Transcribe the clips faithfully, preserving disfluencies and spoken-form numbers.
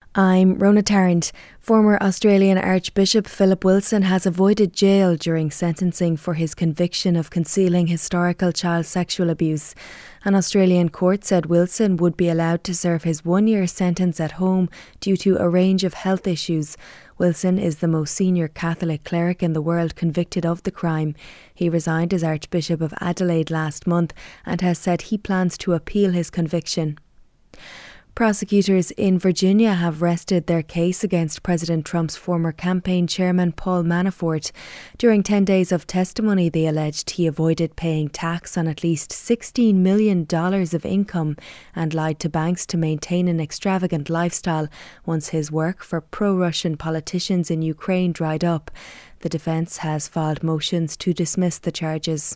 I'm Rona Tarrant. Former Australian Archbishop Philip Wilson has avoided jail during sentencing for his conviction of concealing historical child sexual abuse. An Australian court said Wilson would be allowed to serve his one-year sentence at home due to a range of health issues. Wilson is the most senior Catholic cleric in the world convicted of the crime. He resigned as Archbishop of Adelaide last month and has said he plans to appeal his conviction. Prosecutors in Virginia have rested their case against President Trump's former campaign chairman Paul Manafort. During ten days of testimony, they alleged he avoided paying tax on at least sixteen million dollars of income and lied to banks to maintain an extravagant lifestyle once his work for pro-Russian politicians in Ukraine dried up. The defence has filed motions to dismiss the charges.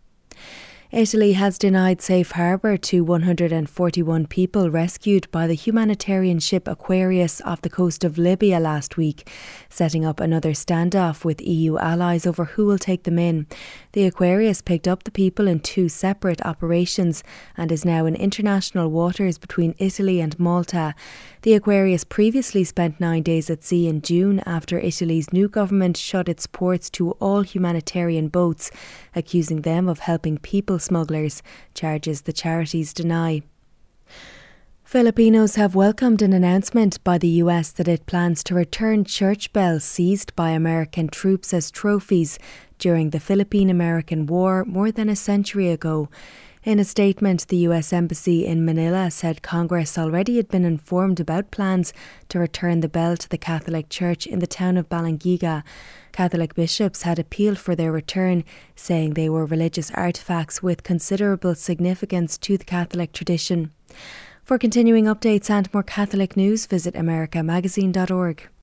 Italy has denied safe harbour to one hundred forty-one people rescued by the humanitarian ship Aquarius off the coast of Libya last week, setting up another standoff with E U allies over who will take them in. The Aquarius picked up the people in two separate operations and is now in international waters between Italy and Malta. The Aquarius previously spent nine days at sea in June after Italy's new government shut its ports to all humanitarian boats, accusing them of helping people smugglers, charges the charities deny. Filipinos have welcomed an announcement by the U S that it plans to return church bells seized by American troops as trophies during the Philippine-American War more than a century ago. In a statement, the U S Embassy in Manila said Congress already had been informed about plans to return the bell to the Catholic Church in the town of Balangiga. Catholic bishops had appealed for their return, saying they were religious artefacts with considerable significance to the Catholic tradition. For continuing updates and more Catholic news, visit america magazine dot org.